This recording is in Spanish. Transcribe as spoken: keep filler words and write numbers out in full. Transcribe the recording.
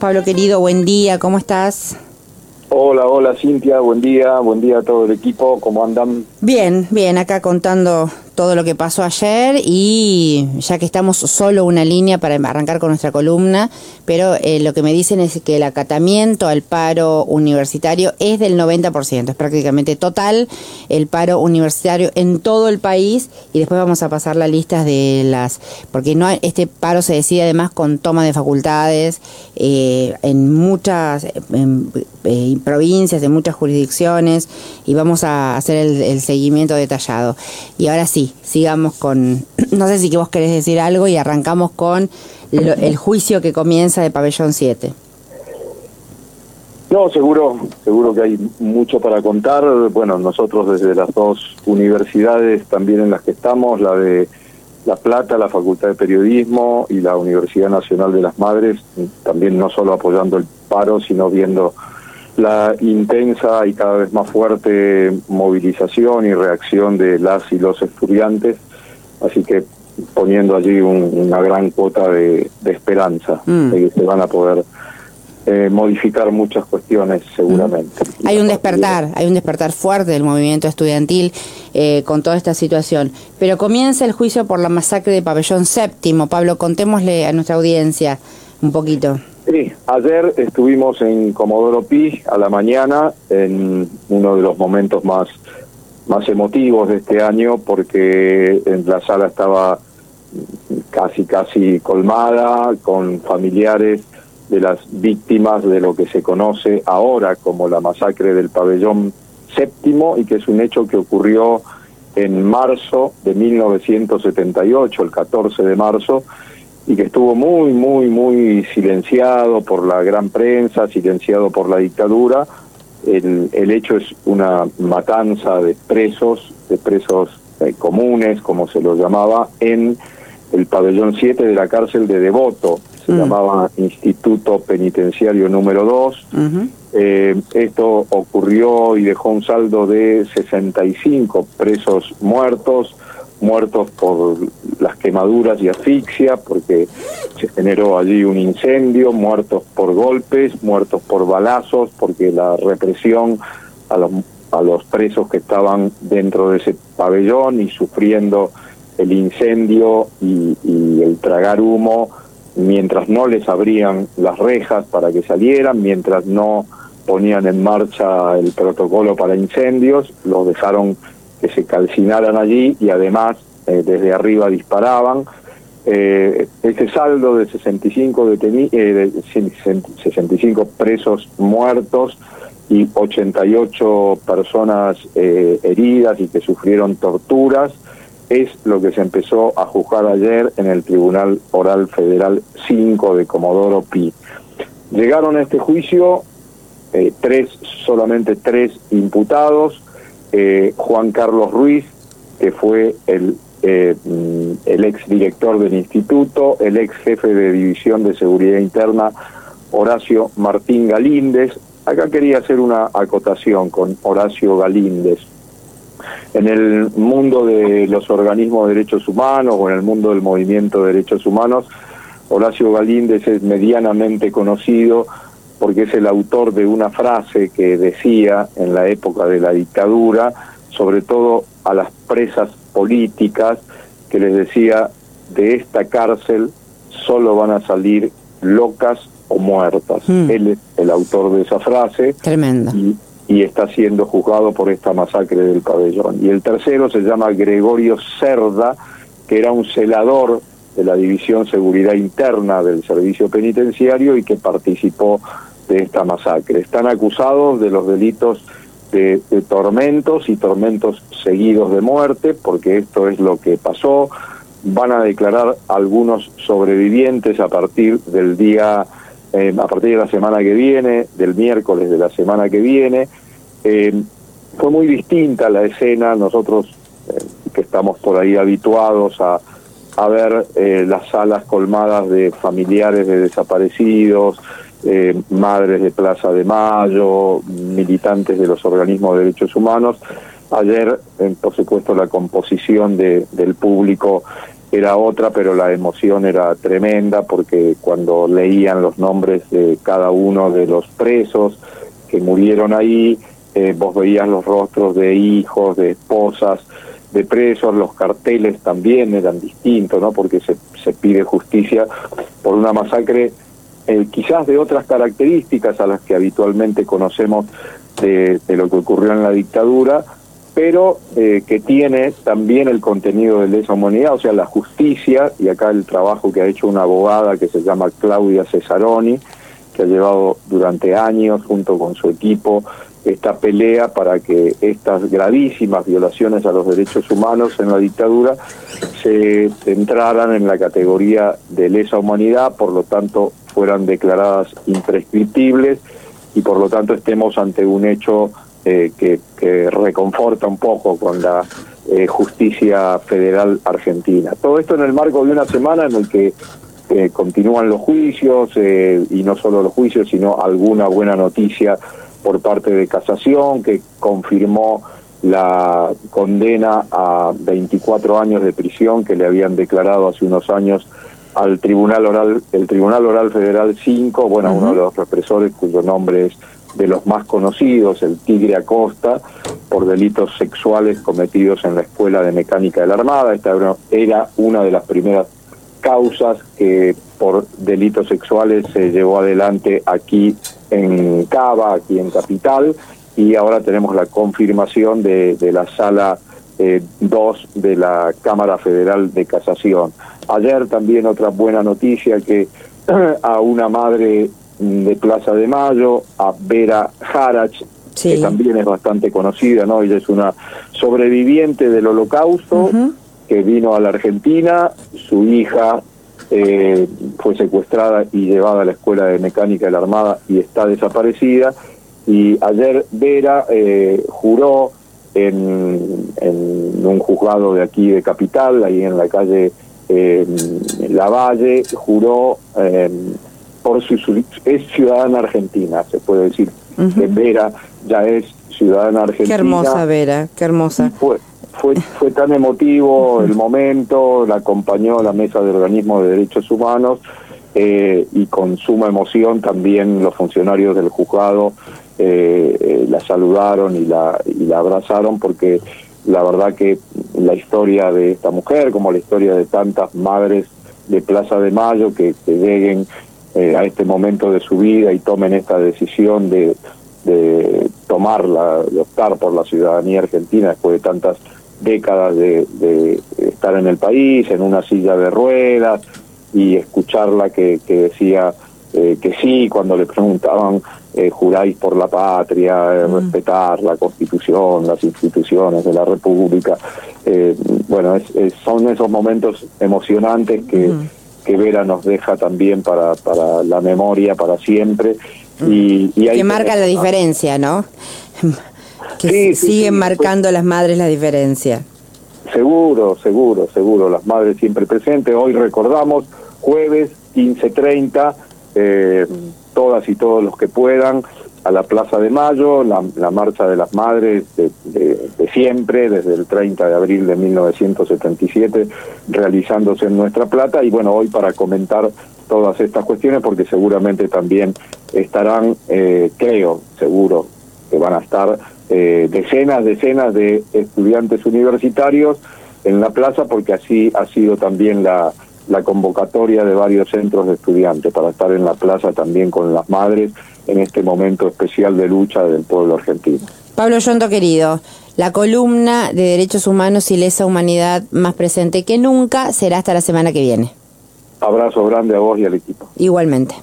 Pablo querido, buen día, ¿cómo estás? Hola, hola Cintia, buen día, buen día a todo el equipo, ¿cómo andan? Bien, bien, acá contando todo lo que pasó ayer y ya que estamos solo una línea para arrancar con nuestra columna, pero eh, lo que me dicen es que el acatamiento al paro universitario es del noventa por ciento, es prácticamente total el paro universitario en todo el país y después vamos a pasar la lista de las, porque no este paro se decide además con toma de facultades eh, en muchas en, eh, provincias, en muchas jurisdicciones y vamos a hacer el, el seguimiento detallado. Y ahora sí, sigamos con, no sé si que vos querés decir algo y arrancamos con lo, el juicio que comienza de Pabellón siete. No, seguro, seguro que hay mucho para contar. Bueno, nosotros desde las dos universidades también en las que estamos, la de La Plata, la Facultad de Periodismo y la Universidad Nacional de las Madres, también no solo apoyando el paro, sino viendo la intensa y cada vez más fuerte movilización y reacción de las y los estudiantes, así que poniendo allí un, una gran cuota de, de esperanza, mm. de que se van a poder eh, modificar muchas cuestiones seguramente. Mm. Hay un despertar, hay un despertar fuerte del movimiento estudiantil eh, con toda esta situación, pero comienza el juicio por la masacre de Pabellón Séptimo. Pablo, contémosle a nuestra audiencia un poquito. Sí, ayer estuvimos en Comodoro Pi a la mañana, en uno de los momentos más, más emotivos de este año, porque en la sala estaba casi, casi colmada, con familiares de las víctimas de lo que se conoce ahora como la masacre del Pabellón Séptimo, y que es un hecho que ocurrió en marzo de mil novecientos setenta y ocho, el catorce de marzo, y que estuvo muy, muy, muy silenciado por la gran prensa, silenciado por la dictadura. El, el hecho es una matanza de presos, de presos eh, comunes, como se los llamaba, en el pabellón siete de la cárcel de Devoto, se mm. llamaba Instituto Penitenciario número dos. Uh-huh. Eh, esto ocurrió y dejó un saldo de sesenta y cinco presos muertos, muertos por las quemaduras y asfixia, porque se generó allí un incendio, muertos por golpes, muertos por balazos, porque la represión a los, a los presos que estaban dentro de ese pabellón y sufriendo el incendio y, y el tragar humo, mientras no les abrían las rejas para que salieran, mientras no ponían en marcha el protocolo para incendios, los dejaron que se calcinaran allí y además eh, desde arriba disparaban. Eh, ese saldo de sesenta y cinco deteni- eh, de sesenta y cinco presos muertos y ochenta y ocho personas eh, heridas y que sufrieron torturas es lo que se empezó a juzgar ayer en el Tribunal Oral Federal cinco de Comodoro Pi. Llegaron a este juicio eh, tres, solamente tres imputados. Eh, Juan Carlos Ruiz, que fue el, eh, el ex director del instituto, el ex jefe de División de Seguridad Interna, Horacio Martín Galíndez. Acá quería hacer una acotación con Horacio Galíndez. En el mundo de los organismos de derechos humanos o en el mundo del movimiento de derechos humanos, Horacio Galíndez es medianamente conocido porque es el autor de una frase que decía en la época de la dictadura, sobre todo a las presas políticas, que les decía: de esta cárcel solo van a salir locas o muertas. Mm. Él es el autor de esa frase. Tremenda. Y, y está siendo juzgado por esta masacre del pabellón. Y el tercero se llama Gregorio Cerda, que era un celador de la División Seguridad Interna del Servicio Penitenciario y que participó de esta masacre. Están acusados de los delitos de, de tormentos y tormentos seguidos de muerte, porque esto es lo que pasó. Van a declarar algunos sobrevivientes a partir del día, eh, a partir de la semana que viene, del miércoles de la semana que viene. Eh, fue muy distinta la escena. Nosotros eh, que estamos por ahí habituados a, a ver eh, las salas colmadas de familiares de desaparecidos, Eh, madres de Plaza de Mayo, militantes de los organismos de derechos humanos. Ayer, eh, por supuesto, la composición de, del público era otra, pero la emoción era tremenda porque cuando leían los nombres de cada uno de los presos que murieron ahí, eh, vos veías los rostros de hijos, de esposas, de presos, los carteles también eran distintos, ¿no? Porque se, se pide justicia por una masacre eh, quizás de otras características a las que habitualmente conocemos de, de lo que ocurrió en la dictadura, pero eh, que tiene también el contenido de lesa humanidad, o sea, la justicia, y acá el trabajo que ha hecho una abogada que se llama Claudia Cesaroni, que ha llevado durante años junto con su equipo esta pelea para que estas gravísimas violaciones a los derechos humanos en la dictadura se entraran en la categoría de lesa humanidad, por lo tanto fueran declaradas imprescriptibles y por lo tanto estemos ante un hecho Eh, que, que reconforta un poco con la eh, justicia federal argentina. Todo esto en el marco de una semana en el que eh, continúan los juicios, eh, y no solo los juicios, sino alguna buena noticia por parte de Casación, que confirmó la condena a veinticuatro años de prisión que le habían declarado hace unos años al Tribunal Oral, el Tribunal Oral Federal cinco, bueno, uh-huh. uno de los represores cuyo nombre es de los más conocidos, el Tigre Acosta, por delitos sexuales cometidos en la Escuela de Mecánica de la Armada. Esta era una de las primeras causas que por delitos sexuales se llevó adelante aquí en Cava, aquí en Capital, y ahora tenemos la confirmación de, de la Sala eh, dos de la Cámara Federal de Casación. Ayer también otra buena noticia, que a una madre de Plaza de Mayo, a Vera Jarach, sí. que también es bastante conocida, ¿no? Ella es una sobreviviente del Holocausto, uh-huh. que vino a la Argentina, su hija eh, fue secuestrada y llevada a la Escuela de Mecánica de la Armada y está desaparecida, y ayer Vera eh, juró en, en un juzgado de aquí de Capital, ahí en la calle eh, Lavalle, juró... Eh, por su, su es ciudadana argentina, se puede decir. Uh-huh. que Vera ya es ciudadana argentina. Qué hermosa Vera, qué hermosa. Fue, fue, fue tan emotivo uh-huh. el momento, la acompañó la Mesa de Organismos de Derechos Humanos, eh, y con suma emoción también los funcionarios del juzgado eh, eh, la saludaron y la, y la abrazaron, porque la verdad que la historia de esta mujer, como la historia de tantas madres de Plaza de Mayo que, que lleguen Eh, a este momento de su vida y tomen esta decisión de, de tomarla, de optar por la ciudadanía argentina después de tantas décadas de, de estar en el país, en una silla de ruedas, y escucharla que, que decía eh, que sí cuando le preguntaban eh, juráis por la patria, eh, mm. respetar la Constitución, las instituciones de la República. Eh, bueno, es, es, son esos momentos emocionantes que mm. que Vera nos deja también para, para la memoria, para siempre. Y, y que marca la diferencia, ¿no? Que sí, sí, siguen sí, marcando pues, las madres la diferencia. Seguro, seguro, seguro. Las madres siempre presentes. Hoy recordamos, jueves, quince treinta, eh, todas y todos los que puedan, a la Plaza de Mayo, la, la marcha de las madres de, de, de siempre, desde el treinta de abril de mil novecientos setenta y siete, realizándose en Nuestra Plata, y bueno, hoy para comentar todas estas cuestiones, porque seguramente también estarán, eh, creo, seguro que van a estar eh, decenas, decenas de estudiantes universitarios en la plaza, porque así ha sido también la, la convocatoria de varios centros de estudiantes, para estar en la plaza también con las madres, en este momento especial de lucha del pueblo argentino. Pablo Yonto, querido, la columna de Derechos Humanos y Lesa Humanidad más presente que nunca será hasta la semana que viene. Abrazo grande a vos y al equipo. Igualmente.